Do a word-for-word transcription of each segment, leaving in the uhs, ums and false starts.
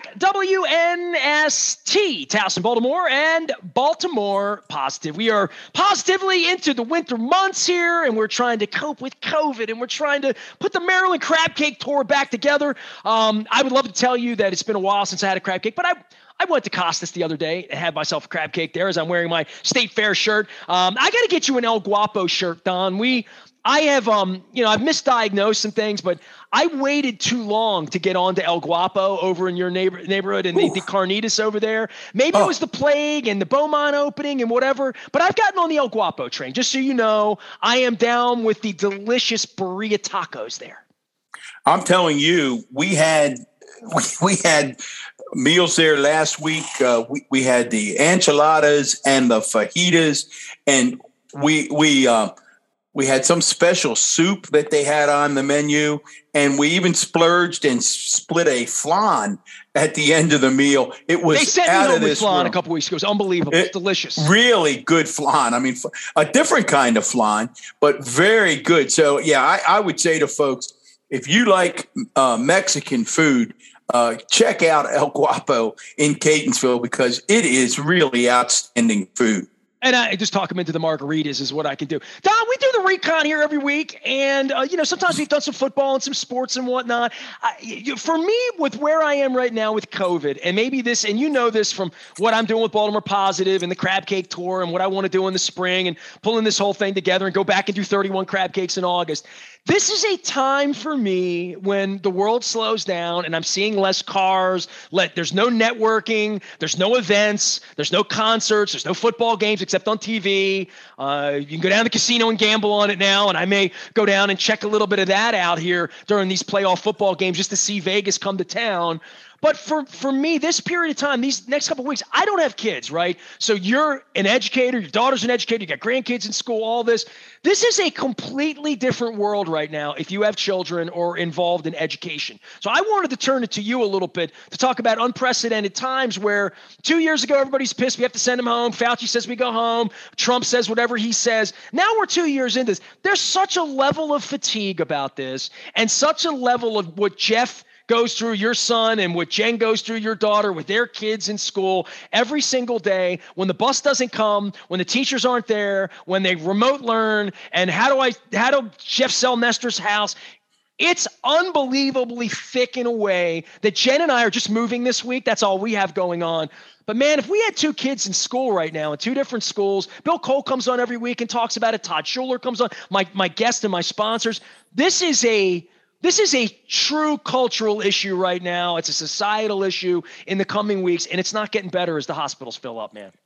back. W N S T, Towson, Baltimore, and Baltimore Positive. We are positively into the winter months here, and we're trying to cope with COVID, and we're trying to put the Maryland Crab Cake Tour back together. Um, I would love to tell you that it's been a while since I had a crab cake, but I I went to Costas the other day and had myself a crab cake there as I'm wearing my State Fair shirt. Um, I got to get you an El Guapo shirt, Don. We, I have, um, you know, I've misdiagnosed some things, but I waited too long to get onto El Guapo over in your neighbor, neighborhood and the, the Carnitas over there. Maybe oh. it was the plague and the Beaumont opening and whatever, but I've gotten on the El Guapo train. Just so you know, I am down with the delicious burrito tacos there. I'm telling you, we had we, we had meals there last week. Uh, we we had the enchiladas and the fajitas, and we we uh, we had some special soup that they had on the menu, and we even splurged and split a flan at the end of the meal. It was they sent out me of with this flan world. a couple weeks ago. It was unbelievable. It, it's delicious. Really good flan. I mean, a different kind of flan, but very good. So yeah, I, I would say to folks, if you like uh, Mexican food, uh, check out El Guapo in Catonsville because it is really outstanding food. And I just talk them into the margaritas is what I can do. Don, we do the recon here every week. And, uh, you know, sometimes we've done some football and some sports and whatnot. I, you, for me, with where I am right now with COVID, and maybe this, and you know this from what I'm doing with Baltimore Positive and the Crab Cake Tour and what I want to do in the spring and pulling this whole thing together and go back and do thirty-one crab cakes in August. This is a time for me when the world slows down and I'm seeing less cars. Let there's no networking, there's no events, there's no concerts, there's no football games except on T V. Uh, you can go down to the casino and gamble on it now, and I may go down and check a little bit of that out here during these playoff football games just to see Vegas come to town. But for, for me, this period of time, these next couple of weeks, I don't have kids, right? So you're an educator, your daughter's an educator, you got grandkids in school, all this. This is a completely different world right now if you have children or involved in education. So I wanted to turn it to you a little bit to talk about unprecedented times where two years ago, everybody's pissed. We have to send them home. Fauci says we go home. Trump says whatever he says. Now we're two years into this. There's such a level of fatigue about this and such a level of what Jeff goes through, your son, and what Jen goes through, your daughter, with their kids in school every single day, when the bus doesn't come, when the teachers aren't there, when they remote learn, and how do I, how do Jeff sell Nestor's house? It's unbelievably thick in a way that Jen and I are just moving this week. That's all we have going on. But man, if we had two kids in school right now in two different schools, Bill Cole comes on every week and talks about it. Todd Schuler comes on, my, my guest and my sponsors. This is a, This is a true cultural issue right now. It's a societal issue in the coming weeks, and it's not getting better as the hospitals fill up, man.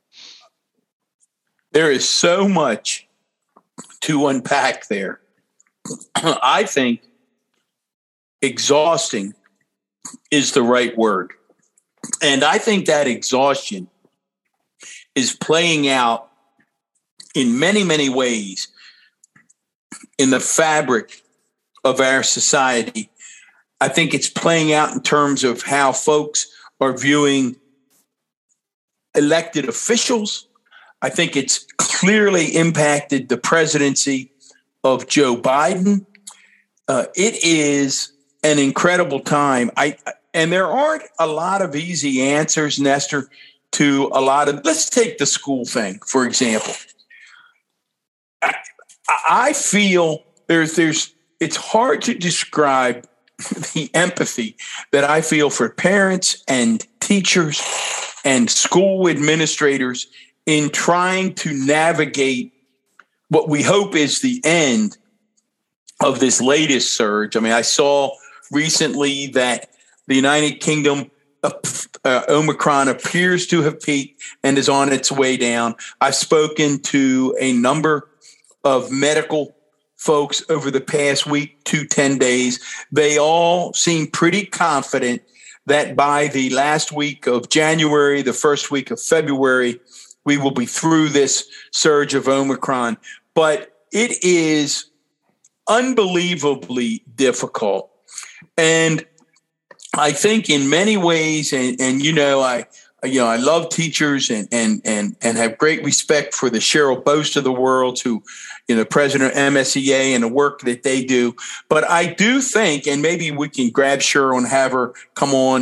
There is so much to unpack there. I think exhausting is the right word. And I think that exhaustion is playing out in many, many ways in the fabric of our society. I think it's playing out in terms of how folks are viewing elected officials. I think it's clearly impacted the presidency of Joe Biden. Uh, it is an incredible time. I and there aren't a lot of easy answers, Nestor, to a lot of. Let's take the school thing, for example. I, I feel there's there's. It's hard to describe the empathy that I feel for parents and teachers and school administrators in trying to navigate what we hope is the end of this latest surge. I mean, I saw recently that the United Kingdom, uh, uh, Omicron appears to have peaked and is on its way down. I've spoken to a number of medical folks over the past week to ten days. They all seem pretty confident that by the last week of January, the first week of February, we will be through this surge of Omicron. But it is unbelievably difficult. And I think in many ways, and, and you know, I you know, I love teachers and and and and have great respect for the Cheryl Boast of the world, who, you know, president of M S E A and the work that they do. But I do think, and maybe we can grab Cheryl and have her come on and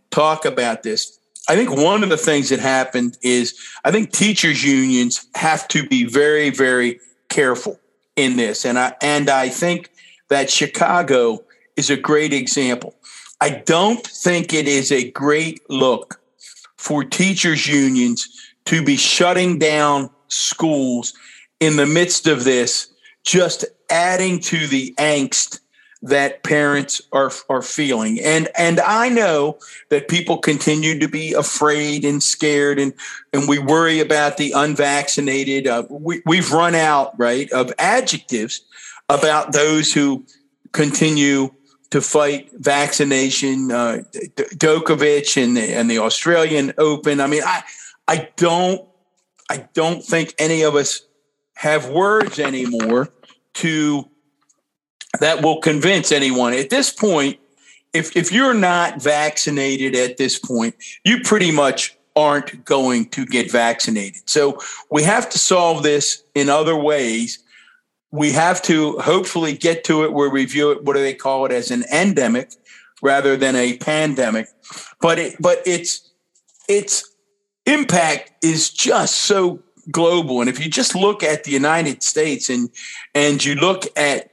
talk about this. I think one of the things that happened is I think teachers unions have to be very, very careful in this. And I, and I think that Chicago is a great example. I don't think it is a great look for teachers unions to be shutting down schools in the midst of this, just adding to the angst that parents are are feeling. And and I know that people continue to be afraid and scared, and, and we worry about the unvaccinated. Uh, we, we've run out, right, of adjectives about those who continue to fight vaccination. Uh, Djokovic and the, and the Australian Open. I mean, I I don't I don't think any of us have words anymore to that will convince anyone. At this point, if if you're not vaccinated at this point, you pretty much aren't going to get vaccinated. So we have to solve this in other ways. We have to hopefully get to it where we view it, what do they call it, as an endemic rather than a pandemic. But it, but it's its impact is just so global. And if you just look at the United States and and you look at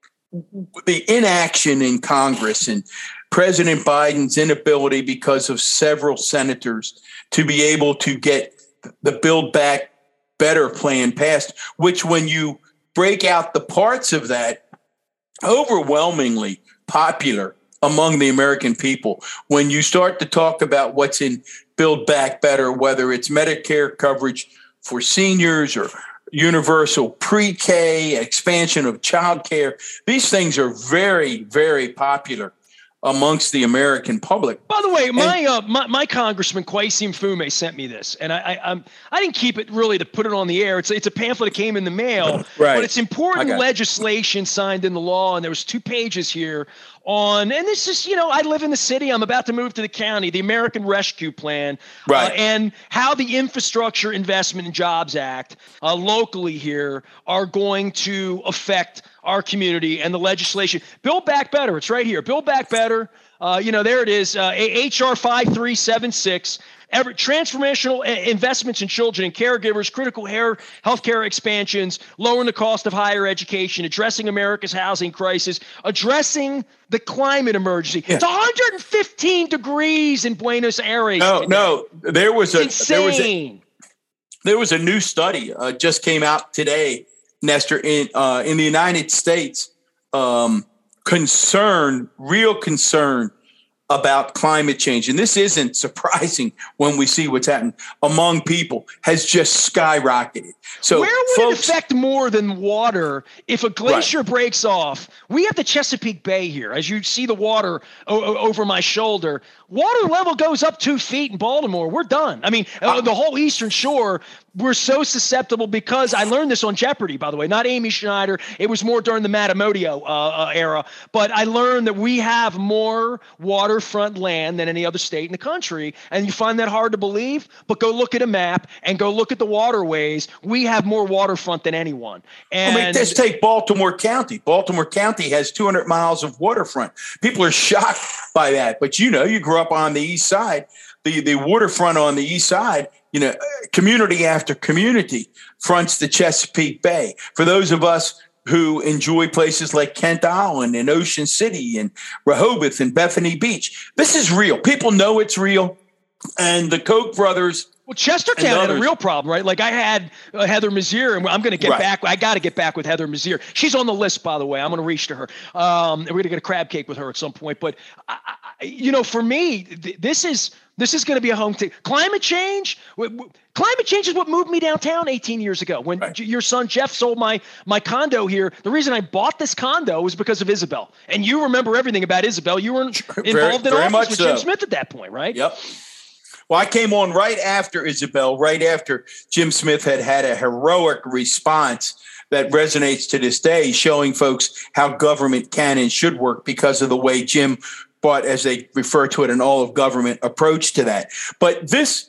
the inaction in Congress and President Biden's inability because of several senators to be able to get the Build Back Better plan passed, which when you break out the parts of that, overwhelmingly popular among the American people. When you start to talk about what's in Build Back Better, whether it's Medicare coverage for seniors or universal pre-K, expansion of childcare, these things are very, very popular amongst the American public. By the way, my uh, my, my congressman Kwesi Mfume sent me this, and I I, um, I didn't keep it really to put it on the air. It's it's a pamphlet that came in the mail, right. But it's important legislation signed into law, and there was two pages here on, and this is, you know, I live in the city. I'm about to move to the county, the American Rescue Plan, right. uh, and how the Infrastructure Investment and Jobs Act uh, locally here are going to affect our community and the legislation. Build Back Better. It's right here. Build Back Better. Uh, you know, there it is. Uh, H R five three seven six. Every, transformational investments in children and caregivers, critical hair, healthcare expansions, lowering the cost of higher education, addressing America's housing crisis, addressing the climate emergency. Yeah. It's one hundred fifteen degrees in Buenos Aires. No, today. no, there was a insane. There was a, there was a new study uh, just came out today, Nestor, in uh, in the United States. Um, concern, real concern about climate change, and this isn't surprising when we see what's happening among people, has just skyrocketed. So where would folks, it affect more than water if a glacier right. breaks off? We have the Chesapeake Bay here. As you see the water o- o- over my shoulder, water level goes up two feet in Baltimore. We're done. I mean, uh, the whole Eastern Shore, we're so susceptible because I learned this on Jeopardy, by the way, not Amy Schneider. It was more during the Matamodio uh, uh, era. But I learned that we have more waterfront land than any other state in the country. And you find that hard to believe, but go look at a map and go look at the waterways. We have more waterfront than anyone. And I mean, let's take Baltimore County. Baltimore County has two hundred miles of waterfront. People are shocked by that. But, you know, you grew up on the east side, the, the waterfront on the east side. You know, community after community fronts the Chesapeake Bay. For those of us who enjoy places like Kent Island and Ocean City and Rehoboth and Bethany Beach, this is real. People know it's real. And the Koch brothers. Well, Chestertown had a real problem, right? Like I had uh, Heather Mazier, and I'm going to get right. back. I got to get back with Heather Mazier. She's on the list, by the way. I'm going to reach to her. Um, and we're going to get a crab cake with her at some point. But, I, I, you know, for me, th- this is this is going to be a home t- climate change. W- w- climate change is what moved me downtown eighteen years ago when right. j- your son Jeff sold my my condo here. The reason I bought this condo was because of Isabel. And you remember everything about Isabel. You were involved very, in very office with so. Jim Smith at that point, right? Yep. Well, I came on right after Isabel, right after Jim Smith had had a heroic response that resonates to this day, showing folks how government can and should work because of the way Jim brought, as they refer to it, an all-of-government approach to that. But this,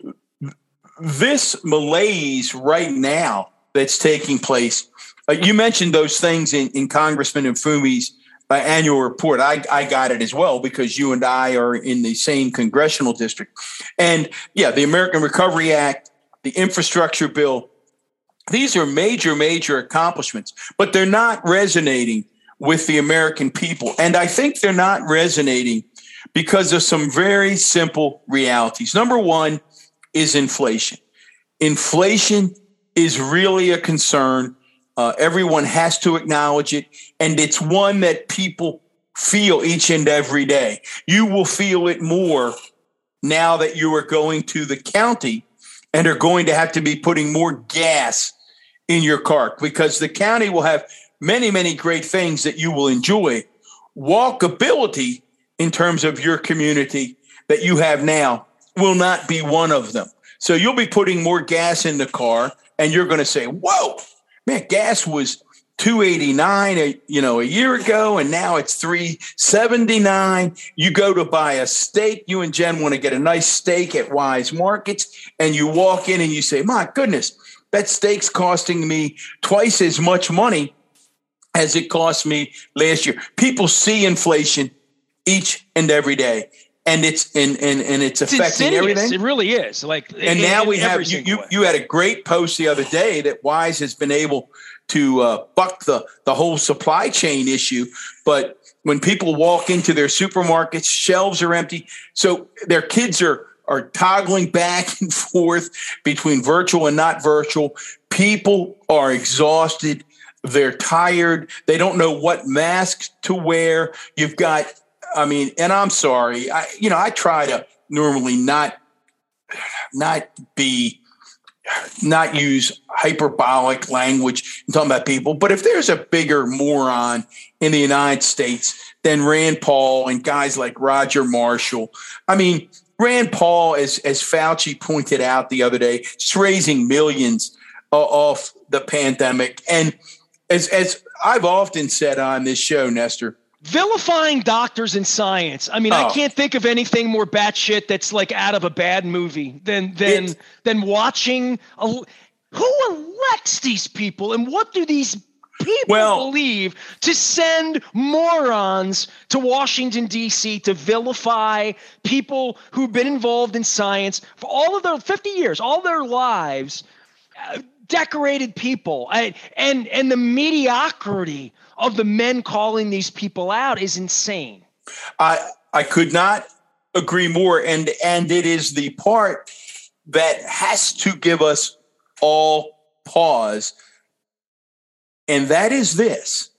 this malaise right now that's taking place, uh, you mentioned those things in, in Congressman Mfume's uh, annual report. I, I got it as well because you and I are in the same congressional district. And yeah, the American Recovery Act, the infrastructure bill, these are major, major accomplishments, but they're not resonating with the American people. And I think they're not resonating because of some very simple realities. Number one is inflation. Inflation is really a concern. Uh, everyone has to acknowledge it. And it's one that people feel each and every day. You will feel it more now that you are going to the county and are going to have to be putting more gas in your car because the county will have many, many great things that you will enjoy. Walkability in terms of your community that you have now will not be one of them. So you'll be putting more gas in the car and you're going to say, whoa, man, gas was two eighty-nine, a, you know, a year ago, and now it's three seventy-nine. You go to buy a steak. You and Jen want to get a nice steak at Wise Markets, and you walk in and you say, my goodness, that steak's costing me twice as much money as it cost me last year. People see inflation each and every day. And it's and, and, and it's affecting it's everything. It really is. Like, and in, now we in have you, you. You had a great post the other day that Wise has been able to uh, buck the the whole supply chain issue. But when people walk into their supermarkets, shelves are empty. So their kids are are toggling back and forth between virtual and not virtual. People are exhausted. They're tired. They don't know what masks to wear. You've got. I mean, and I'm sorry, I, you know, I try to normally not, not be, not use hyperbolic language in talking about people. But if there's a bigger moron in the United States than Rand Paul and guys like Roger Marshall, I mean, Rand Paul, as, as Fauci pointed out the other day, is raising millions uh, off the pandemic. And as, as I've often said on this show, Nestor, vilifying doctors in science. I mean, oh. I can't think of anything more batshit that's like out of a bad movie than than it's, than watching. A, who elects these people, and what do these people well, believe to send morons to Washington D C to vilify people who've been involved in science for all of their fifty years, all their lives, uh, decorated people, I, and and the mediocrity of the men calling these people out is insane. I I could not agree more. And and it is the part that has to give us all pause. And that is this.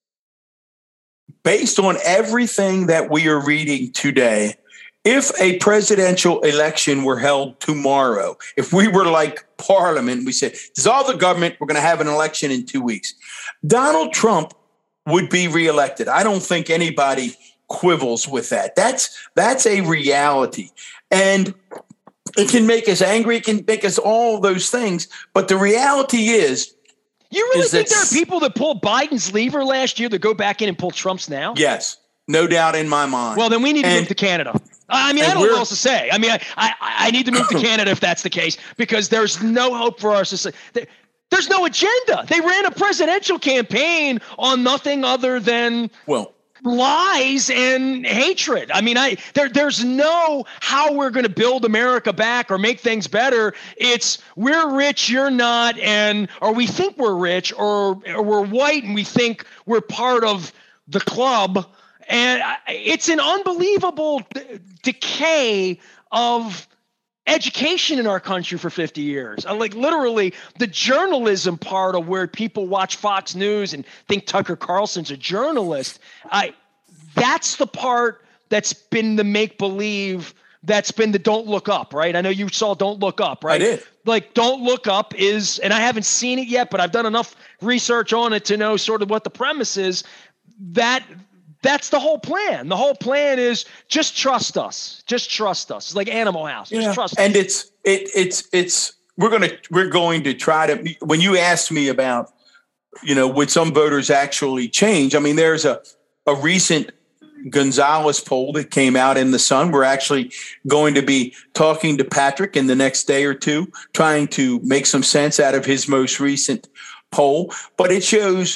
Based on everything that we are reading today, if a presidential election were held tomorrow, if we were like Parliament, we said, dissolve the government, we're going to have an election in two weeks. Donald Trump would be reelected. I don't think anybody quibbles with that. That's that's a reality. And it can make us angry. It can make us all those things. But the reality is, you really think there are people that pulled Biden's lever last year that go back in and pull Trump's now? Yes, no doubt in my mind. Well, then we need to and, move to Canada. I mean, I don't know what else to say. I mean, I, I, I need to move to Canada if that's the case, because there's no hope for our society. There's no agenda. They ran a presidential campaign on nothing other than well lies and hatred. I mean, I there there's no how we're going to build America back or make things better. It's we're rich, you're not, and or we think we're rich, or, or we're white and we think we're part of the club. And it's an unbelievable d- decay of education in our country for fifty years. Like literally the journalism part of where people watch Fox News and think Tucker Carlson's a journalist. I, that's the part that's been the make-believe, that's been the Don't Look Up, right? I know you saw Don't Look Up, right? I did. Like Don't Look Up is, and I haven't seen it yet, but I've done enough research on it to know sort of what the premise is. That That's the whole plan. The whole plan is just trust us. Just trust us. It's like Animal House. Just yeah. trust and us. And it's it it's it's we're gonna we're going to try to. When you asked me about, you know, would some voters actually change? I mean, there's a a recent Gonzalez poll that came out in the Sun. We're actually going to be talking to Patrick in the next day or two, trying to make some sense out of his most recent poll. But it shows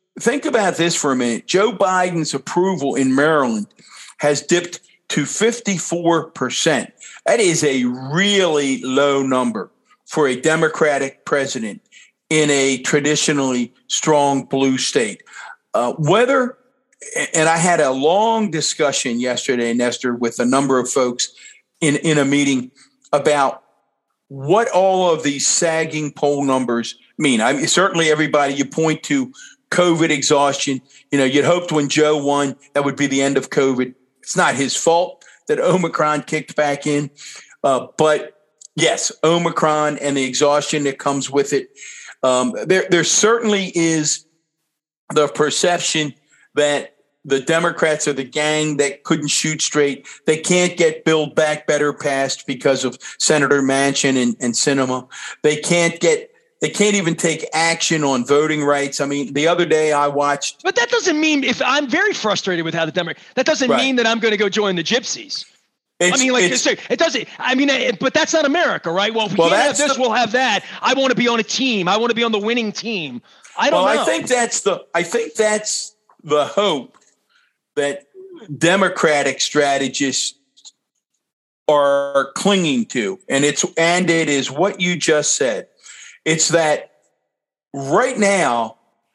think about this for a minute. Joe Biden's approval in Maryland has dipped to fifty-four percent. That is a really low number for a Democratic president in a traditionally strong blue state. Uh, whether, and I had a long discussion yesterday, Nestor, with a number of folks in, in a meeting about what all of these sagging poll numbers mean. I mean, certainly everybody, you point to COVID exhaustion. You know, you'd hoped when Joe won, that would be the end of COVID. It's not his fault that Omicron kicked back in. Uh, but yes, Omicron and the exhaustion that comes with it. Um, there, there certainly is the perception that the Democrats are the gang that couldn't shoot straight. They can't get Build Back Better passed because of Senator Manchin and, and Sinema. They can't get, they can't even take action on voting rights. I mean, the other day I watched. But that doesn't mean, if I'm very frustrated with how the Democrats, that doesn't right. mean that I'm going to go join the gypsies. It's, I mean, like, it doesn't, I mean, it, but that's not America, right? Well, if we well, can't have this, the, we'll have that. I want to be on a team. I want to be on the winning team. I don't well, know. I think that's the, I think that's the hope that Democratic strategists are clinging to. And it's, and it is what you just said. It's that right now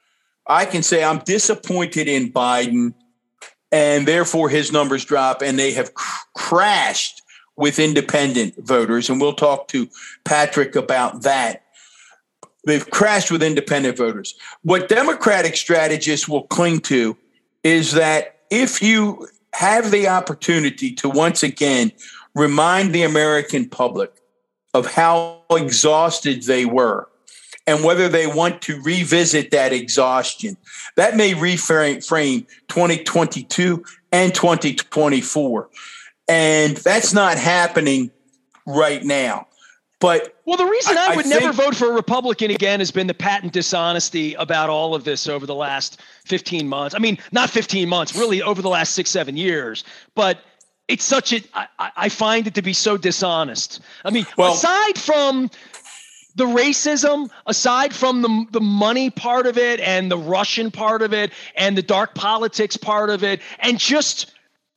I can say I'm disappointed in Biden, and therefore his numbers drop, and they have cr- crashed with independent voters. And we'll talk to Patrick about that. They've crashed with independent voters. What Democratic strategists will cling to is that if you have the opportunity to once again remind the American public of how exhausted they were, and whether they want to revisit that exhaustion, that may reframe twenty twenty-two and twenty twenty-four. And that's not happening right now. But well, the reason I, I would I never think, vote for a Republican again has been the patent dishonesty about all of this over the last fifteen months. I mean, not fifteen months, really over the last six, seven years. But it's such a, I, I find it to be so dishonest. I mean, well, aside from the racism, aside from the the money part of it and the Russian part of it and the dark politics part of it, and just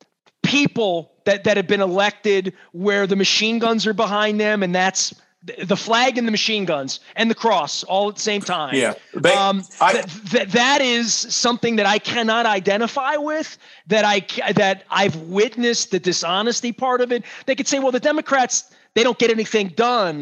people that, that have been elected where the machine guns are behind them, and that's the flag and the machine guns and the cross all at the same time. Yeah, they, um, I, th- th- that is something that I cannot identify with, that I that I've witnessed the dishonesty part of it. They could say, well, the Democrats, they don't get anything done,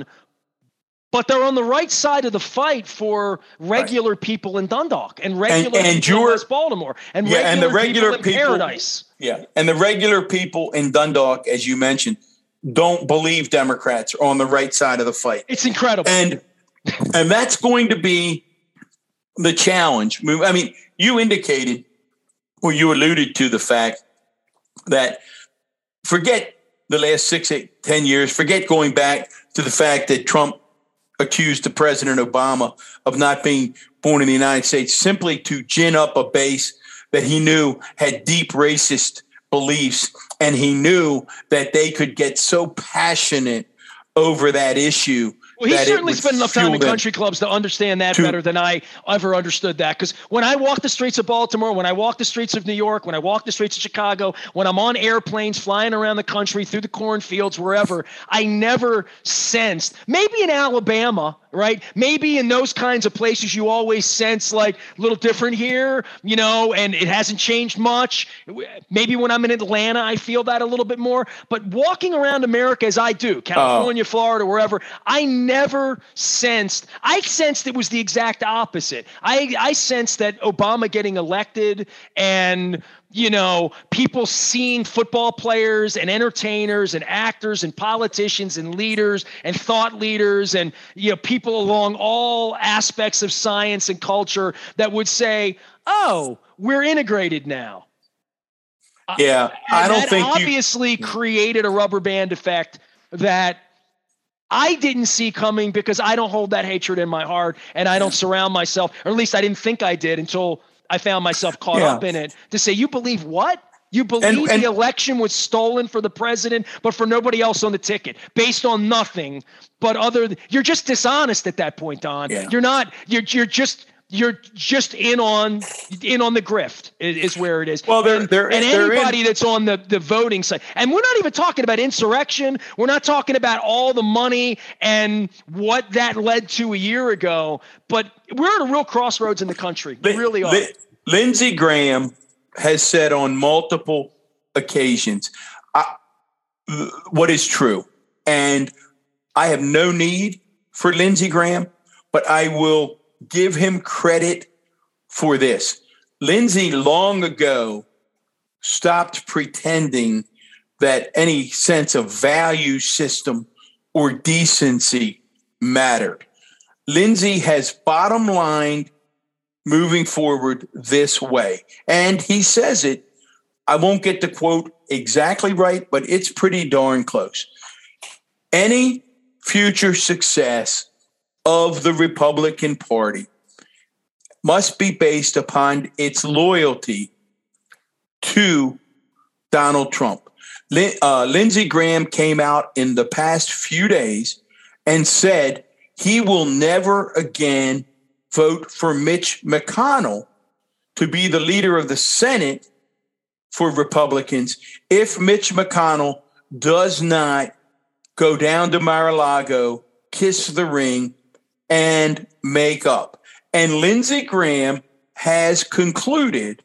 but they're on the right side of the fight for regular right. people in Dundalk and regular and, and people your, in West Baltimore and yeah, regular, and the regular people in people, Paradise. Yeah, and the regular people in Dundalk, as you mentioned, don't believe Democrats are on the right side of the fight. It's incredible. And and that's going to be the challenge. I mean, you indicated, or you alluded to the fact that forget the last six, eight, ten years, forget going back to the fact that Trump accused the President Obama of not being born in the United States simply to gin up a base that he knew had deep racist beliefs, and he knew that they could get so passionate over that issue. Well, he certainly spent enough time in country clubs to understand that to, better than I ever understood that. Because when I walk the streets of Baltimore, when I walk the streets of New York, when I walk the streets of Chicago, when I'm on airplanes flying around the country, through the cornfields, wherever, I never sensed, maybe in Alabama, right? Maybe in those kinds of places, you always sense like a little different here, you know, and it hasn't changed much. Maybe when I'm in Atlanta, I feel that a little bit more. But walking around America as I do, California, oh. Florida, wherever, I never sensed, I sensed it was the exact opposite. I, I sensed that Obama getting elected and, you know, people seeing football players and entertainers and actors and politicians and leaders and thought leaders and, you know, people along all aspects of science and culture that would say, oh, we're integrated now. Yeah, uh, I don't that think obviously you... created a rubber band effect that I didn't see coming, because I don't hold that hatred in my heart, and I don't surround myself, or at least I didn't think I did until I found myself caught yeah. up in it, to say, you believe what? You believe and, and, the election was stolen for the president, but for nobody else on the ticket, based on nothing but other. You're just dishonest at that point, Don. Yeah. You're not. You're you're just you're just in on in on the grift is, is where it is. Well, they're, and, they're, and they're anybody in. that's on the, the voting side, and we're not even talking about insurrection. We're not talking about all the money and what that led to a year ago. But we're at a real crossroads in the country. We really are. Lindsey Graham has said on multiple occasions uh, what is true, and I have no need for Lindsey Graham, but I will give him credit for this. Lindsey long ago stopped pretending that any sense of value system or decency mattered. Lindsey has bottom lined moving forward this way. And he says it, I won't get the quote exactly right, but it's pretty darn close. Any future success of the Republican Party must be based upon its loyalty to Donald Trump. Uh, Lindsey Graham came out in the past few days and said he will never again vote for Mitch McConnell to be the leader of the Senate for Republicans if Mitch McConnell does not go down to Mar-a-Lago, kiss the ring, and make up. And Lindsey Graham has concluded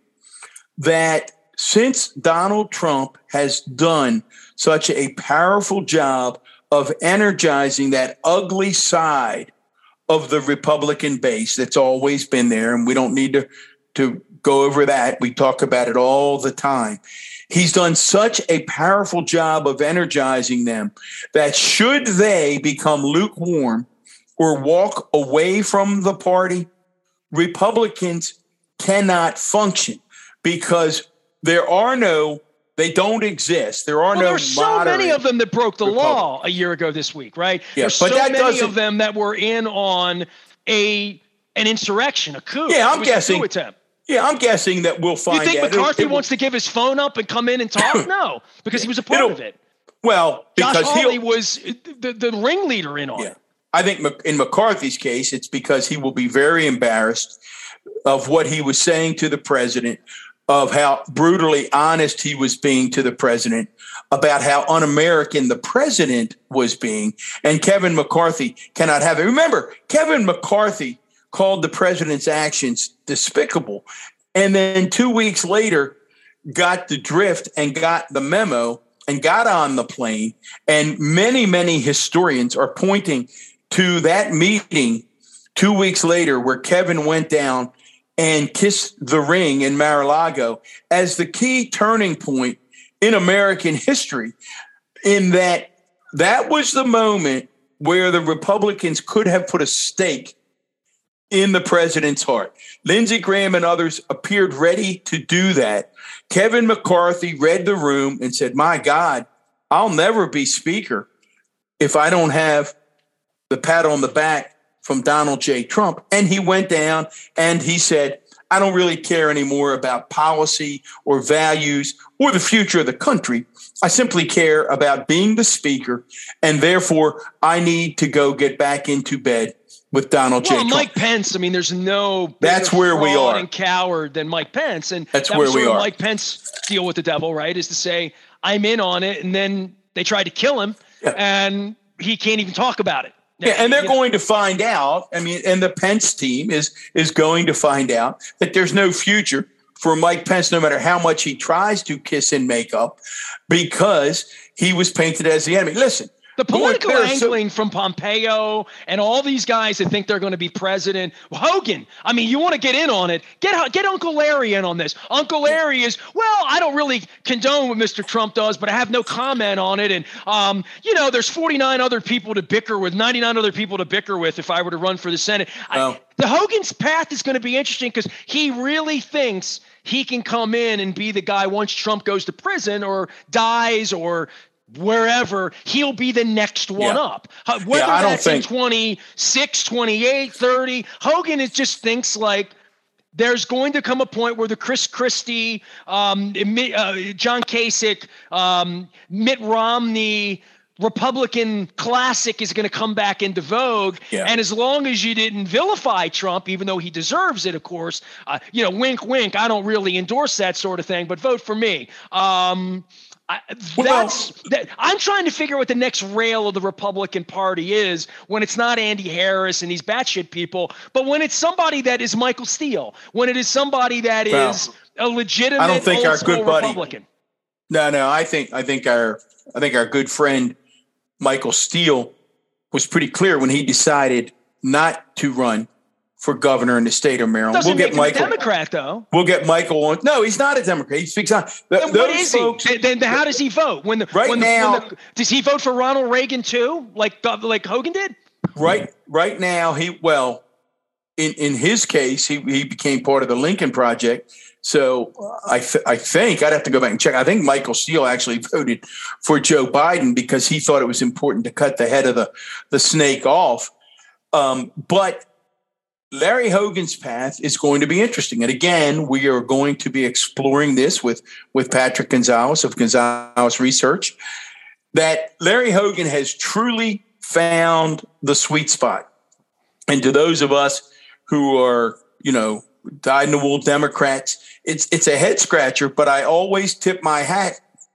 that since Donald Trump has done such a powerful job of energizing that ugly side of the Republican base that's always been there, and we don't need to, to go over that. We talk about it all the time. He's done such a powerful job of energizing them that should they become lukewarm or walk away from the party, Republicans cannot function because there are no, they don't exist. There are well, no there's so many of them that broke the law a year ago this week, right? Yeah, there's but so that many doesn't, of them that were in on a an insurrection, a coup. Yeah, I'm it guessing. A coup attempt. Yeah, I'm guessing that we'll find out. You think out. McCarthy it, it, wants to give his phone up and come in and talk? No, because he was a part of it. Well, because Josh Hawley was the, the ringleader in on yeah. it. I think in McCarthy's case, it's because he will be very embarrassed of what he was saying to the president, of how brutally honest he was being to the president, about how un-American the president was being, and Kevin McCarthy cannot have it. Remember, Kevin McCarthy called the president's actions despicable, and then two weeks later got the drift and got the memo and got on the plane, and many, many historians are pointing to that meeting two weeks later where Kevin went down and kissed the ring in Mar-a-Lago as the key turning point in American history, in that that was the moment where the Republicans could have put a stake in the president's heart. Lindsey Graham and others appeared ready to do that. Kevin McCarthy read the room and said, my God, I'll never be speaker if I don't have the pat on the back from Donald J. Trump. And he went down and he said, I don't really care anymore about policy or values or the future of the country. I simply care about being the speaker, and therefore I need to go get back into bed with Donald well, J. Trump. Mike Pence, I mean, there's no that's where we are and coward than Mike Pence. And that's that where was we sort of are. Mike Pence deal with the devil, right? Is to say, I'm in on it. And then they tried to kill him yeah. and he can't even talk about it. Yeah, and they're going to find out. I mean, and the Pence team is is going to find out that there's no future for Mike Pence, no matter how much he tries to kiss and make up, because he was painted as the enemy. Listen, the political boy, angling so- from Pompeo and all these guys that think they're going to be president. Hogan, I mean, you want to get in on it. Get get Uncle Larry in on this. Uncle Larry is, well, I don't really condone what Mister Trump does, but I have no comment on it. And, um, you know, there's forty-nine other people to bicker with, ninety-nine other people to bicker with if I were to run for the Senate. Well, I, the Hogan's path is going to be interesting because he really thinks he can come in and be the guy once Trump goes to prison or dies or wherever, he'll be the next one yeah. up. Whether yeah, I that's don't think- in twenty-six, twenty-eight, thirty, Hogan is just thinks like there's going to come a point where the Chris Christie, um, uh, John Kasich, um, Mitt Romney, Republican classic is going to come back into vogue. Yeah. And as long as you didn't vilify Trump, even though he deserves it, of course, uh, you know, wink, wink, I don't really endorse that sort of thing, but vote for me. Um, I, that's that, I'm trying to figure out what the next rail of the Republican Party is when it's not Andy Harris and these batshit people, but when it's somebody that is Michael Steele, when it is somebody that well, is a legitimate I don't think our good buddy, Republican. No, no, I think I think our I think our good friend Michael Steele was pretty clear when he decided not to run for governor in the state of Maryland. Doesn't we'll make get him Michael. a Democrat, though. We'll get Michael on. No, he's not a Democrat. He speaks on. Then what is folks, he? Then, then how does he vote? When the right when the, now, when the, does he vote for Ronald Reagan too, like like Hogan did? Right, right now he well, in in his case, he he became part of the Lincoln Project. So I th- I think I'd have to go back and check. I think Michael Steele actually voted for Joe Biden because he thought it was important to cut the head of the, the snake off. Um, but Larry Hogan's path is going to be interesting. And again, we are going to be exploring this with, with Patrick Gonzalez of Gonzalez Research, that Larry Hogan has truly found the sweet spot. And to those of us who are, you know, dyed-in-the-wool Democrats, it's it's a head scratcher, but I always tip my hat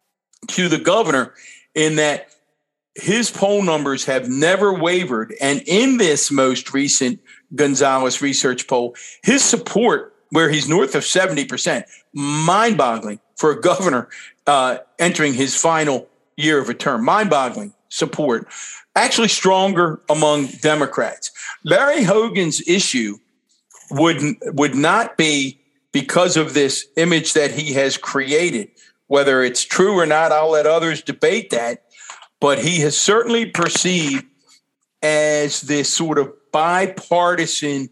to the governor in that his poll numbers have never wavered. And in this most recent Gonzalez Research poll, his support, where he's north of seventy percent, mind-boggling for a governor uh, entering his final year of a term, mind-boggling support, actually stronger among Democrats. Larry Hogan's issue would would not be because of this image that he has created. Whether it's true or not, I'll let others debate that. But he has certainly perceived as this sort of bipartisan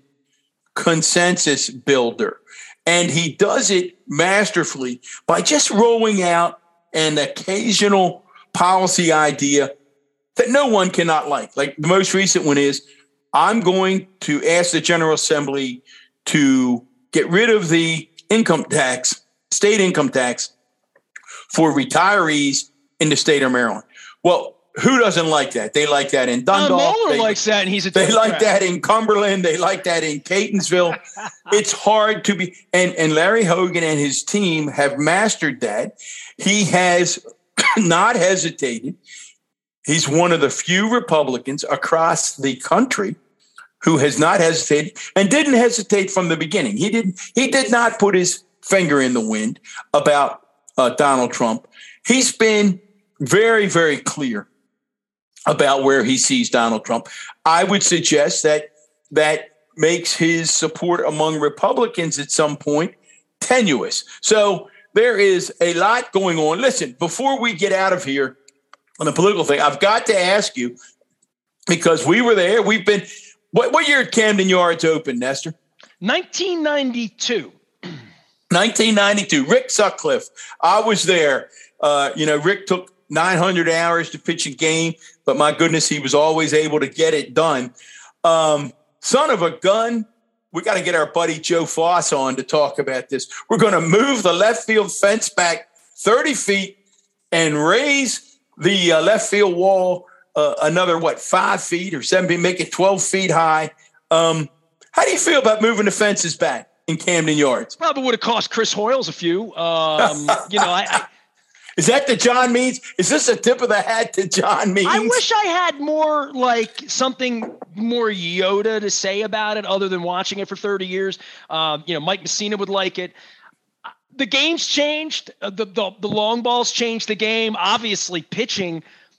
consensus builder. And he does it masterfully by just rolling out an occasional policy idea that no one cannot like. Like the most recent one is, I'm going to ask the General Assembly to get rid of the income tax, state income tax for retirees in the state of Maryland. Well, who doesn't like that? They like that in Dundalk. Tom Mueller they, likes that, and he's a They Democrat. like that in Cumberland. They like that in Catonsville. It's hard to be, and, and Larry Hogan and his team have mastered that. He has not hesitated. He's one of the few Republicans across the country who has not hesitated and didn't hesitate from the beginning. He didn't. He did not put his finger in the wind about uh, Donald Trump. He's been very, very clear about where he sees Donald Trump. I would suggest that that makes his support among Republicans at some point tenuous. So there is a lot going on. Listen, before we get out of here on the political thing, I've got to ask you, because we were there, we've been, what, what year did Camden Yards open, Nestor? nineteen ninety-two. nineteen ninety-two. Rick Sutcliffe. I was there. Uh, you know, Rick took nine hundred hours to pitch a game, but my goodness, he was always able to get it done. Um, son of a gun. We got to get our buddy Joe Foss on to talk about this. We're going to move the left field fence back thirty feet and raise the uh, left field wall uh, another, what, five feet or seven feet, make it twelve feet high. Um, how do you feel about moving the fences back in Camden Yards? Probably would have cost Chris Hoyles a few. Um, you know, I, I Is that the John Means? Is this a tip of the hat to John Means? I wish I had more, like, something more Yoda to say about it other than watching it for thirty years. Um, you know, Mike Messina would like it. The game's changed. Uh, the, the the long balls changed the game. Obviously, pitching,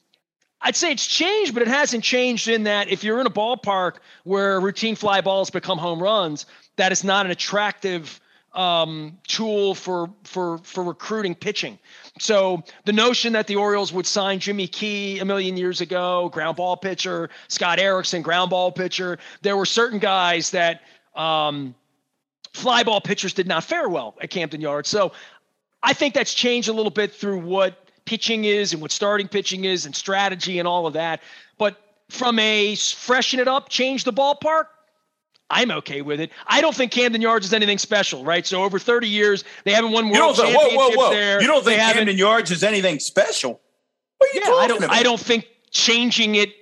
I'd say it's changed, but it hasn't changed in that if you're in a ballpark where routine fly balls become home runs, that is not an attractive um, tool for for for recruiting pitching. So the notion that the Orioles would sign Jimmy Key a million years ago, ground ball pitcher, Scott Erickson, ground ball pitcher, there were certain guys that um, fly ball pitchers did not fare well at Camden Yards. So I think that's changed a little bit through what pitching is and what starting pitching is and strategy and all of that. But from a freshen it up, change the ballpark, I'm okay with it. I don't think Camden Yards is anything special, right? So over thirty years, they haven't won world championships whoa, whoa, whoa. there. You don't think They Camden Yards is anything special? What are you yeah, talking I don't. about? I don't think changing it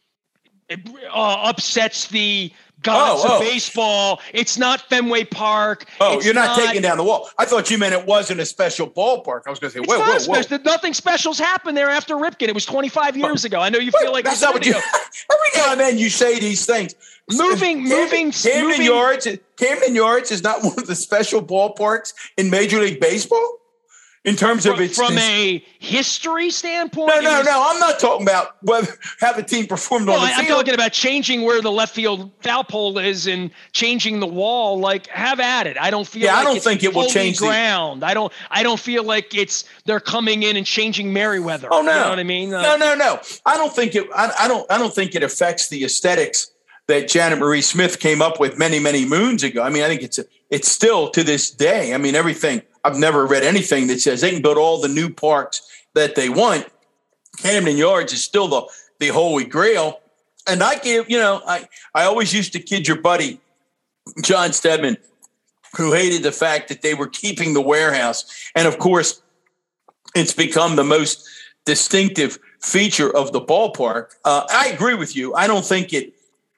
uh, upsets the gods oh, of oh. baseball. It's not Fenway Park. Oh, it's you're not, not taking down the wall. I thought you meant it wasn't a special ballpark. I was going to say, it's whoa, not whoa, a special, whoa. Nothing special's happened there after Ripken. It was twenty-five years ago. I know you Wait, feel like that's not what you. Every now and then you say these things. Moving, Camden, moving, Camden moving. Yards. Camden Yards is not one of the special ballparks in Major League Baseball in terms from, of its from its, a history standpoint. No, no, was, no. I'm not talking about whether have a team performed no, on the I, I'm field. talking about changing where the left field foul pole is and changing the wall. Like, have at it. I don't feel. Yeah, like I don't it's think it will holy change the- ground. I don't. I don't feel like it's they're coming in and changing Merriweather. Oh no, you know what I mean? Uh, no, no, no. I don't think it. I, I don't. I don't think it affects the aesthetics that Janet Marie Smith came up with many, many moons ago. I mean, I think it's a, it's still to this day. I mean, everything. I've never read anything that says they can build all the new parks that they want. Camden Yards is still the the holy grail. And I give, you know, I I always used to kid your buddy John Stedman, who hated the fact that they were keeping the warehouse, and of course, it's become the most distinctive feature of the ballpark. Uh, I agree with you. I don't think it.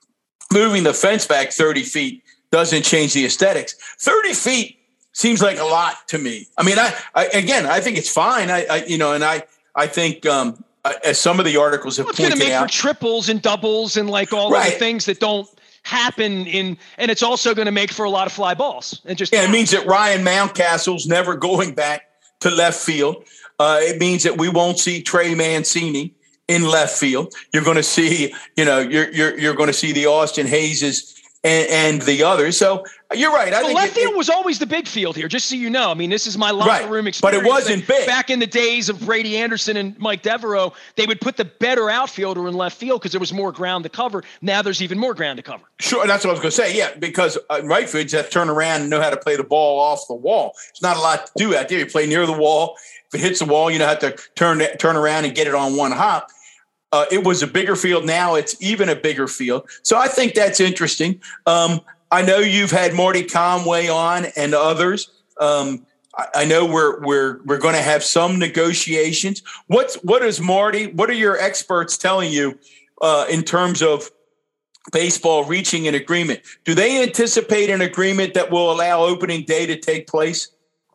Moving the fence back thirty feet doesn't change the aesthetics. thirty feet seems like a lot to me. I mean, I, I again, I think it's fine. I, I you know, and I, I think um, as some of the articles have well, it's going to pointed make out, for triples and doubles and like all Right. of the things that don't happen in, and it's also going to make for a lot of fly balls and just. yeah, it means that Ryan Mountcastle's never going back to left field. Uh, it means that we won't see Trey Mancini in left field. You're going to see, you know, you're you're you're going to see the Austin Hayeses and, and the others. So you're right. I The think left it- field it- was always the big field here, just so you know. I mean, this is my locker Right, room but it experience. wasn't big. Back in the days of Brady Anderson and Mike Devereaux, they would put the better outfielder in left field because there was more ground to cover. Now there's even more ground to cover. Sure, that's what I was going to say. Yeah, because uh, right fields have to turn around and know how to play the ball off the wall. It's not a lot to do out there. You play near the wall. If it hits the wall, you know how to turn it, turn around and get it on one hop. Uh, it was a bigger field. Now it's even a bigger field. So I think that's interesting. Um, I know you've had Marty Conway on and others. Um, I, I know we're we're we're going to have some negotiations. What's what is Marty? What are your experts telling you uh, in terms of baseball reaching an agreement? Do they anticipate an agreement that will allow opening day to take place?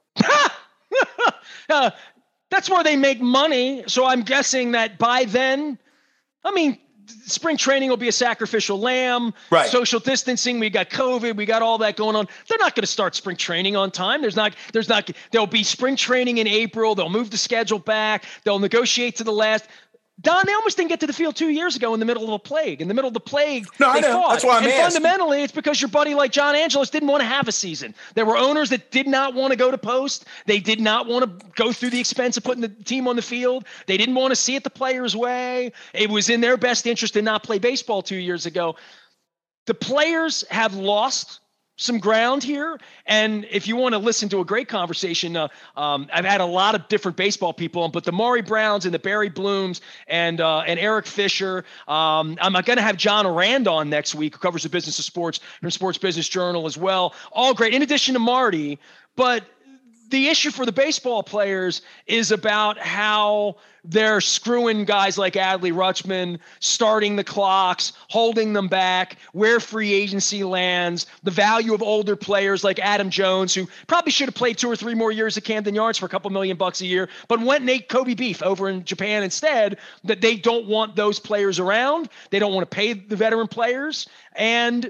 uh, that's where they make money. So I'm guessing that by then, I mean, spring training will be a sacrificial lamb. Right. Social distancing. We got COVID. We got all that going on. They're not going to start spring training on time. There's not, there's not, there'll be spring training in April. They'll move the schedule back. They'll negotiate to the last. Don, they almost didn't get to the field two years ago in the middle of a plague. In the middle of the plague, No, I they know. fought. That's why I'm and asking. fundamentally, it's because your buddy like John Angelos didn't want to have a season. There were owners that did not want to go to post. They did not want to go through the expense of putting the team on the field. They didn't want to see it the players' way. It was in their best interest to not play baseball two years ago. The players have lost some ground here. And if you want to listen to a great conversation, uh, um, I've had a lot of different baseball people on, but the Maury Browns and the Barry Blooms and uh, and Eric Fisher. Um, I'm going to have John Arand on next week, who covers the business of sports from Sports Business Journal as well. All great, in addition to Marty. But the issue for the baseball players is about how they're screwing guys like Adley Rutschman, starting the clocks, holding them back, where free agency lands, the value of older players like Adam Jones, who probably should have played two or three more years at Camden Yards for a couple million bucks a year, but went and ate Kobe beef over in Japan instead. That they don't want those players around. They don't want to pay the veteran players. And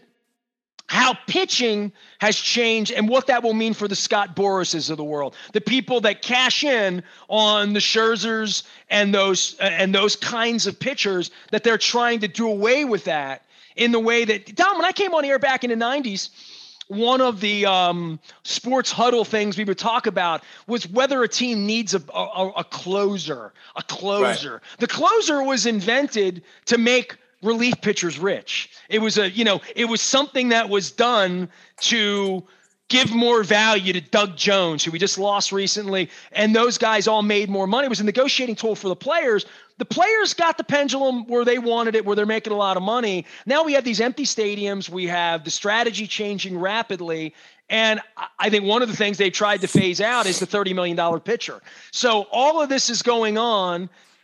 how pitching has changed and what that will mean for the Scott Borases of the world, the people that cash in on the Scherzers and those uh, and those kinds of pitchers, that they're trying to do away with that in the way that, Dom, when I came on air back in the nineties, one of the um, sports huddle things we would talk about was whether a team needs a, a, a closer, a closer. Right. The closer was invented to make relief pitchers rich. It was a, you know, it was something that was done to give more value to Doug Jones, who we just lost recently. And those guys all made more money. It was a negotiating tool for the players. The players got the pendulum where they wanted it, where they're making a lot of money. Now we have these empty stadiums. We have the strategy changing rapidly. And I think one of the things they tried to phase out is the thirty million dollars pitcher. So all of this is going on.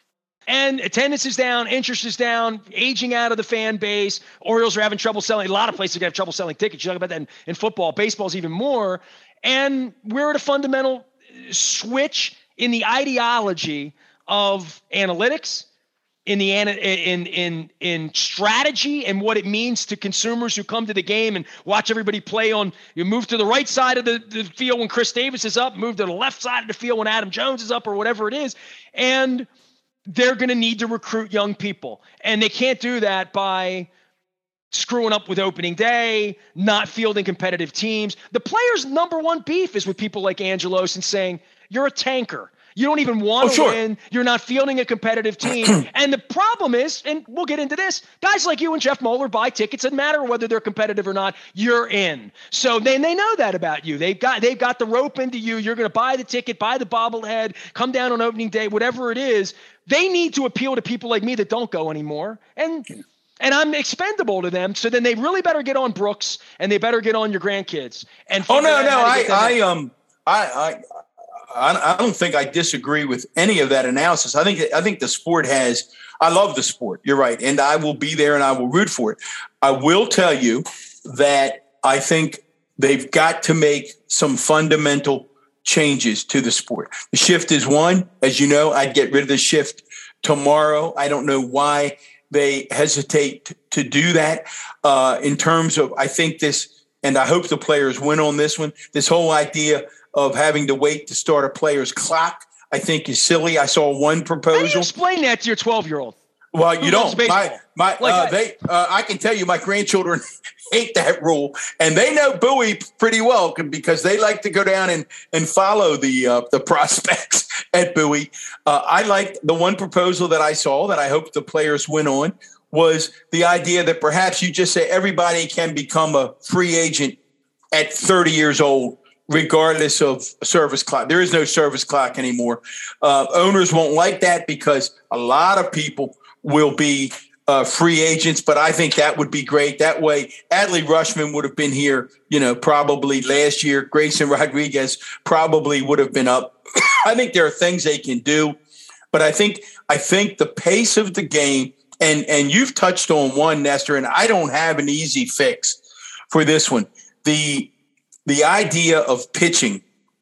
And attendance is down, interest is down, aging out of the fan base. Orioles are having trouble selling. A lot of places are going to have trouble selling tickets. You talk about that in, in football. Baseball's even more. And we're at a fundamental switch in the ideology of analytics, in the in in in strategy, and what it means to consumers who come to the game and watch everybody play on. You move to the right side of the, the field when Chris Davis is up, move to the left side of the field when Adam Jones is up, or whatever it is. And they're going to need to recruit young people, and they can't do that by screwing up with opening day, not fielding competitive teams. The players' number one beef is with people like Angelos and saying, you're a tanker. You don't even want to oh, sure. win. You're not fielding a competitive team. And the problem is, and we'll get into this, guys like you and Jeff Moeller buy tickets. It doesn't matter whether they're competitive or not. You're in. So then they know that about you. They've got they've got the rope into you. You're going to buy the ticket, buy the bobblehead, come down on opening day, whatever it is. They need to appeal to people like me that don't go anymore. And and I'm expendable to them. So then they really better get on Brooks, and they better get on your grandkids. And oh no, no, I I um I I. I don't think I disagree with any of that analysis. I think I think the sport has – I love the sport. You're right. And I will be there and I will root for it. I will tell you that I think they've got to make some fundamental changes to the sport. The shift is one. As you know, I'd get rid of the shift tomorrow. I don't know why they hesitate to do that uh, in terms of – I think this – and I hope the players win on this one, this whole idea – of having to wait to start a player's clock, I think is silly. I saw one proposal. How do you explain that to your twelve-year-old? Well, you don't. My, my, like, uh, they, uh, I can tell you my grandchildren hate that rule, and they know Bowie pretty well because they like to go down and, and follow the uh, the prospects at Bowie. Uh, I like the one proposal that I saw that I hope the players win on was the idea that perhaps you just say everybody can become a free agent at thirty years old, regardless of service clock. There is no service clock anymore. Uh, owners won't like that because a lot of people will be uh, free agents, but I think that would be great. That way, Adley Rushman would have been here, you know, probably last year. Grayson Rodriguez probably would have been up. I think there are things they can do, but I think I think the pace of the game, and and you've touched on one, Nestor, and I don't have an easy fix for this one. The The idea of pitching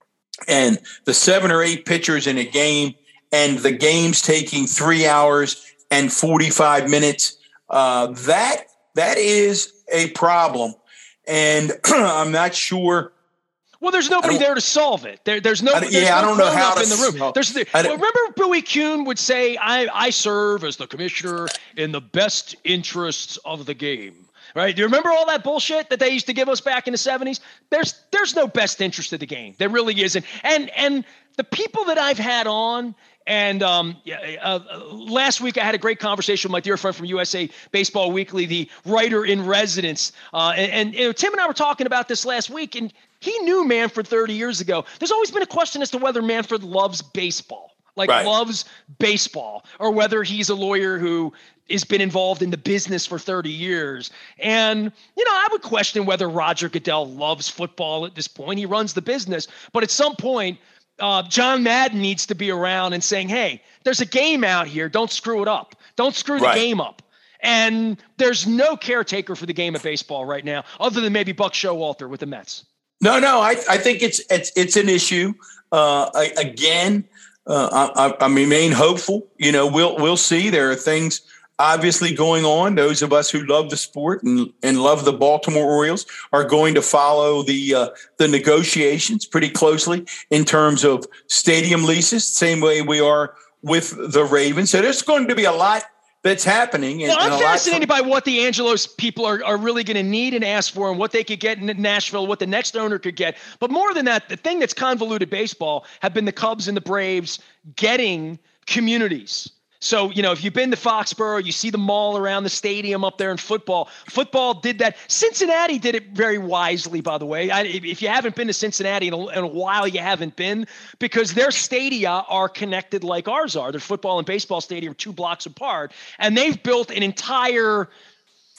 and the seven or eight pitchers in a game and the games taking three hours and forty-five minutes, uh, that that is a problem. And I'm not sure. Well, there's nobody there to solve it. There, there's no. There's yeah, no I don't know how to. In the room. There's the, well, remember, Bowie Kuhn would say, "I I serve as the commissioner in the best interests of the game." Right? Do you remember all that bullshit that they used to give us back in the seventies? There's there's no best interest of the game. There really isn't. And and the people that I've had on, and um, uh, last week I had a great conversation with my dear friend from U S A Baseball Weekly, the writer in residence. Uh, and and you know, Tim and I were talking about this last week, and he knew Manfred thirty years ago. There's always been a question as to whether Manfred loves baseball. Like right. loves baseball, or whether he's a lawyer who has been involved in the business for thirty years. And, you know, I would question whether Roger Goodell loves football at this point. He runs the business. But at some point, uh, John Madden needs to be around and saying, hey, there's a game out here. Don't screw it up. Don't screw the right. game up. And there's no caretaker for the game of baseball right now, other than maybe Buck Showalter with the Mets. No, no, I, I think it's it's it's an issue. Uh, I, again, Uh, I, I remain hopeful. You know, we'll we'll see. There are things obviously going on. Those of us who love the sport and, and love the Baltimore Orioles are going to follow the uh, the negotiations pretty closely in terms of stadium leases, same way we are with the Ravens. So there's going to be a lot that's happening. And, well, I'm and fascinated by what the Angelos people are, are really going to need and ask for, and what they could get in Nashville, what the next owner could get. But more than that, the thing that's convoluted baseball have been the Cubs and the Braves getting communities. So, you know, if you've been to Foxborough, you see the mall around the stadium up there in football. Football did that. Cincinnati did it very wisely, by the way. I, if you haven't been to Cincinnati in a, in a while, you haven't been, because their stadia are connected like ours are. Their football and baseball stadium are two blocks apart. And they've built an entire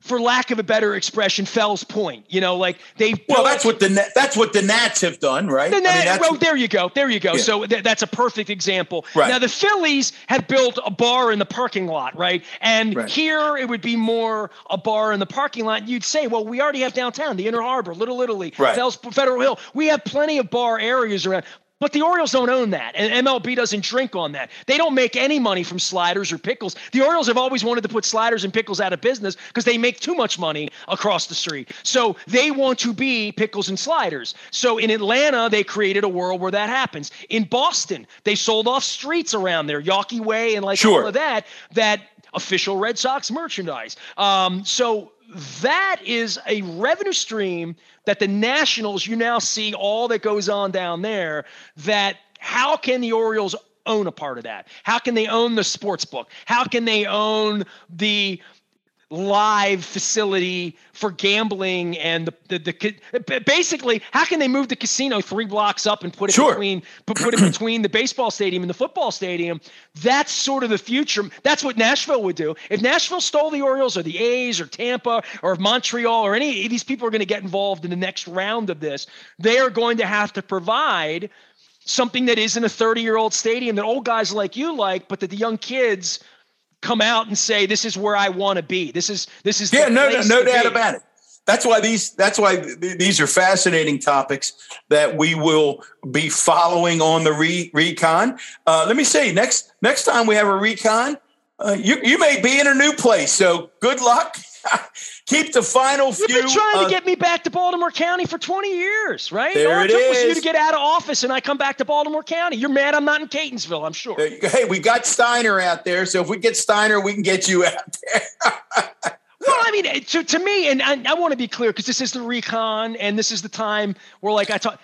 for lack of a better expression, Fells Point. You know, like they've well, built, that's what the that's what the Nats have done, right? The Nat, I mean, well, there you go, there you go. Yeah. So th- that's a perfect example. Right. Now the Phillies have built a bar in the parking lot, right? And right. here it would be more a bar in the parking lot. You'd say, well, we already have downtown, the Inner Harbor, Little Italy, right. Fells, Federal Hill. We have plenty of bar areas around. But the Orioles don't own that, and M L B doesn't drink on that. They don't make any money from sliders or pickles. The Orioles have always wanted to put sliders and pickles out of business because they make too much money across the street. So they want to be pickles and sliders. So in Atlanta, they created a world where that happens. In Boston, they sold off streets around there, Yawkey Way and like sure. all of that, that official Red Sox merchandise. Um, so that is a revenue stream that the Nationals, you now see all that goes on down there, that how can the Orioles own a part of that? How can they own the sports book? How can they own the live facility for gambling and the, the, the basically how can they move the casino three blocks up and put it sure. between put, put it between the baseball stadium and the football stadium? That's sort of the future. That's what Nashville would do. If Nashville stole the Orioles or the A's or Tampa or Montreal or any of these people are going to get involved in the next round of this, they are going to have to provide something that isn't a thirty-year-old stadium that old guys like you like, but that the young kids come out and say, this is where I want to be. This is, this is, yeah, no, no, no doubt be. about it. That's why these, that's why th- these are fascinating topics that we will be following on the re- recon. Uh, let me say next, next time we have a recon, uh, you, you may be in a new place. So good luck. Keep the final You've few. You've been trying uh, to get me back to Baltimore County for twenty years, right? There All it it took is. was you to get out of office and I come back to Baltimore County. You're mad I'm not in Catonsville, I'm sure. Hey, we got Steiner out there. So if we get Steiner, we can get you out there. Well, I mean, to, to me, and I, I want to be clear because this is the recon and this is the time where, like I talk,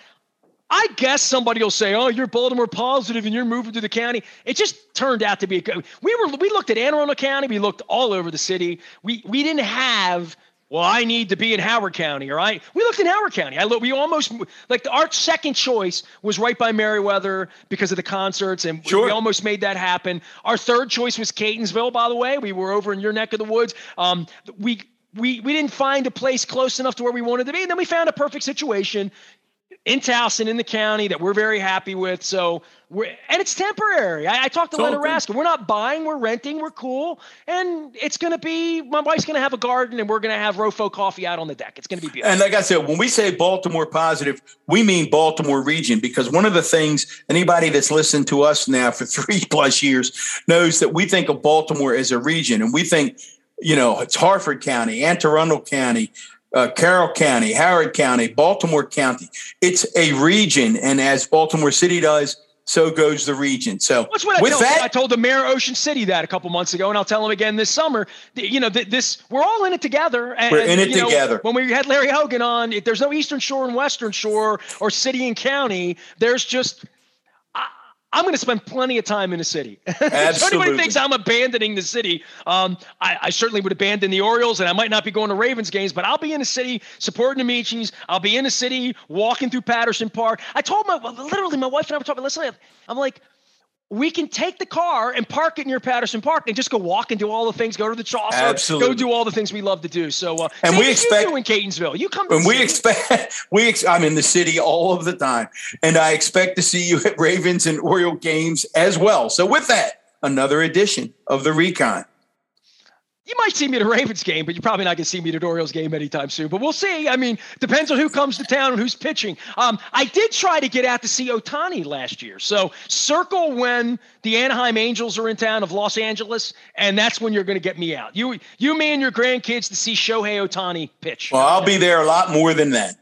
I guess somebody will say, oh, you're Baltimore positive and you're moving to the county. It just turned out to be a good. We were, we looked at Anne Arundel County. We looked all over the city. We, we didn't have, well, I need to be in Howard County, all right? We looked in Howard County. I look, we almost, like our second choice was right by Meriwether because of the concerts, and sure. we almost made that happen. Our third choice was Catonsville, by the way. We were over in your neck of the woods. Um, we, we, we didn't find a place close enough to where we wanted to be, and then we found a perfect situation in Towson, in the county, that we're very happy with. So we're, and it's temporary. I, I talked to it's Leonard Raskin. We're not buying, we're renting, we're cool. And it's going to be, my wife's going to have a garden and we're going to have Rofo coffee out on the deck. It's going to be beautiful. And like I said, when we say Baltimore positive, we mean Baltimore region, because one of the things anybody that's listened to us now for three plus years knows that we think of Baltimore as a region. And we think, you know, it's Harford County, Anne Arundel County, Uh, Carroll County, Howard County, Baltimore County. It's a region, and as Baltimore City does, so goes the region. So That's what I with told, that, I told the mayor of Ocean City that a couple months ago, and I'll tell him again this summer. You know, this we're all in it together. And, we're in it you know, together. When we had Larry Hogan on, if there's no Eastern Shore and Western Shore or city and county, there's just I'm going to spend plenty of time in the city. Absolutely. So anybody thinks I'm abandoning the city, um, I, I certainly would abandon the Orioles, and I might not be going to Ravens games, but I'll be in the city supporting the Michis. I'll be in the city walking through Patterson Park. I told my, literally, my wife and I were talking, listen, I'm like, we can take the car and park it near Patterson Park and just go walk and do all the things, go to the Chaucer, Absolutely. go do all the things we love to do. So, uh, and we expect you do in Catonsville. You come to and the we city. expect we ex, I'm in the city all of the time, and I expect to see you at Ravens and Oriole games as well. So with that, another edition of the Recon. You might see me at a Ravens game, but you're probably not going to see me at an Orioles game anytime soon. But we'll see. I mean, depends on who comes to town and who's pitching. Um, I did try to get out to see Ohtani last year. So circle when the Anaheim Angels are in town of Los Angeles, and that's when you're going to get me out. You, you, me, and your grandkids to see Shohei Ohtani pitch. Well, I'll be there a lot more than that.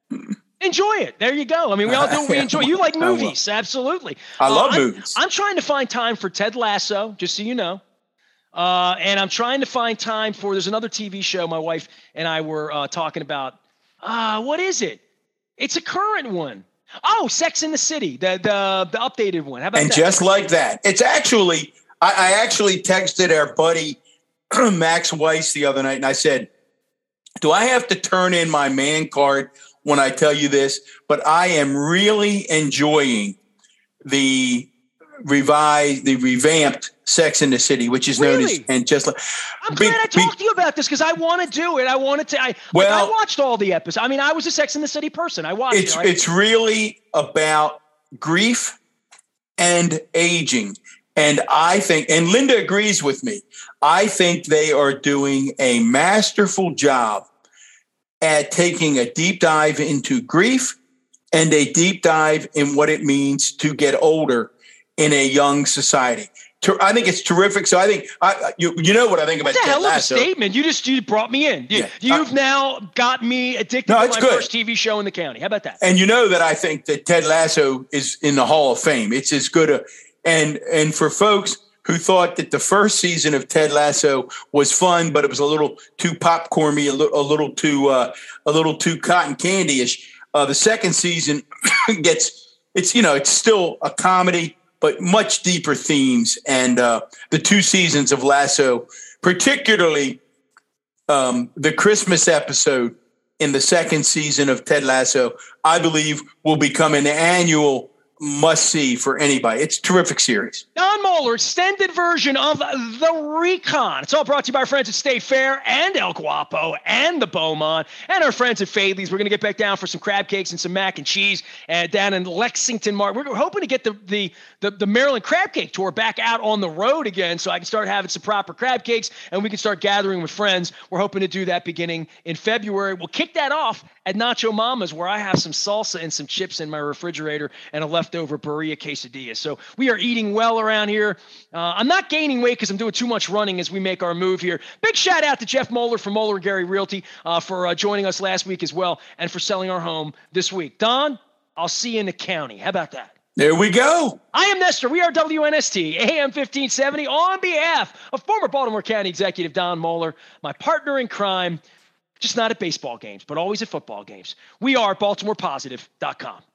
Enjoy it. There you go. I mean, we all do what we enjoy. You like movies. Absolutely. I love uh, I'm, movies. I'm trying to find time for Ted Lasso, just so you know. Uh, and I'm trying to find time for, there's another T V show my wife and I were uh, talking about. Uh, what is it? It's a current one. Oh, Sex in the City, the the, the updated one. How about and that? just like that, it's actually, I, I actually texted our buddy Max Weiss the other night, and I said, do I have to turn in my man card when I tell you this? But I am really enjoying the revised, the revamped Sex in the City, which is really? known as and just like. I'm glad I talked to you about this because I want to do it. I wanted to. I, well, like I watched all the episodes. I mean, I was a Sex in the City person. I watched. It's it, right? it's really about grief and aging, and I think, and Linda agrees with me. I think they are doing a masterful job at taking a deep dive into grief and a deep dive in what it means to get older in a young society. I think it's terrific. So I think I, you you know what I think about That's a Ted hell of a Lasso. statement. You just you brought me in. You, Yeah. You've uh, now got me addicted no, to it's my good. first T V show in the county. How about that? And you know that I think that Ted Lasso is in the Hall of Fame. It's as good a and and for folks who thought that the first season of Ted Lasso was fun, but it was a little too popcorny, a little a little too uh, a little too cotton candy-ish. Uh, the second season gets it's you know it's still a comedy, but much deeper themes. And uh, the two seasons of Lasso, particularly um, the Christmas episode in the second season of Ted Lasso, I believe will become an annual must-see for anybody. It's a terrific series. Don Moeller, extended version of The Recon. It's all brought to you by our friends at State Fair and El Guapo and the Beaumont and our friends at Fadley's. We're going to get back down for some crab cakes and some mac and cheese uh, down in Lexington, Martin. We're hoping to get the, the the the Maryland Crab Cake Tour back out on the road again so I can start having some proper crab cakes and we can start gathering with friends. We're hoping to do that beginning in February. We'll kick that off at Nacho Mama's, where I have some salsa and some chips in my refrigerator and a leftover burrilla quesadilla. So we are eating well around here. Uh, I'm not gaining weight because I'm doing too much running as we make our move here. Big shout out to Jeff Moeller from Moeller and Gary Realty uh, for uh, joining us last week as well and for selling our home this week. Don, I'll see you in the county. How about that? There we go. I am Nestor. We are W N S T, A M fifteen seventy, on behalf of former Baltimore County Executive Don Moeller, my partner in crime, just not at baseball games, but always at football games. We are Baltimore Positive dot com.